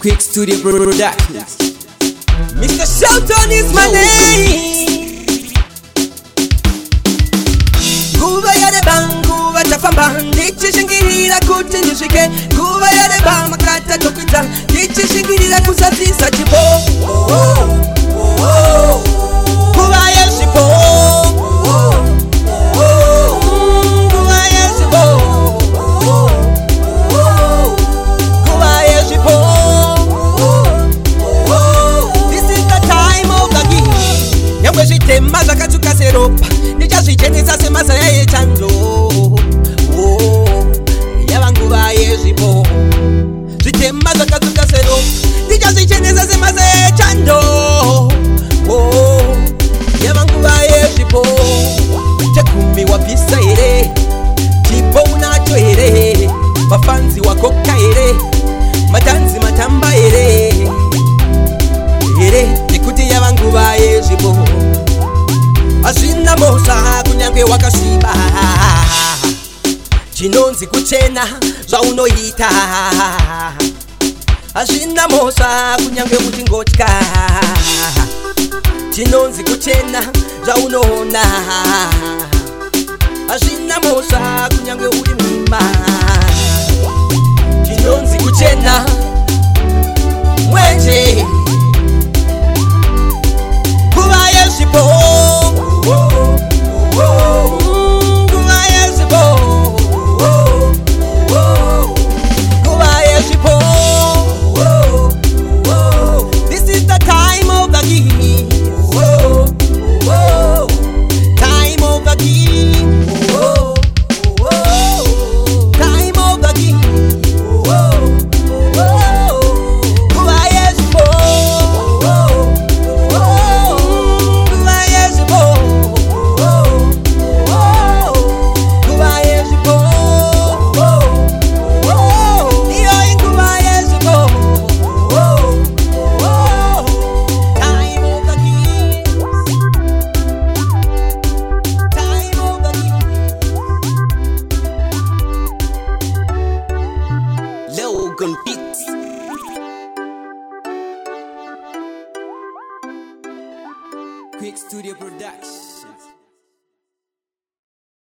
Quick Studio Productions. Mr. Shelton is my name. Kuva yale bangu watafamba ndichishingirira kuti nishike. Kuva yale ba makata tokita ndichishingirira kusafisa chipo. Kuva yeshipo. Tema zakatuka seropa nichazvichenesa semazaya echando yavangu vayezvipo. Zvitema zakatuka seropa nichazvichenesa semazaya echando yavangu vayezvipo. Chekumi wapisa here chipo unacho here mafanzi wakoka here matanzi matamba here nekuti yavangu vayezvipo. Azvina mosa kunyange wakasviba chinonzi kuchena zvaunoita. Azvina mosa kunyange uchingotya chinonzi kuchena zvaunoona. Azvina mosa kunyange uri mumba chinonzi kuchena mwenje kuva yezvipo. Quick Studio Productions.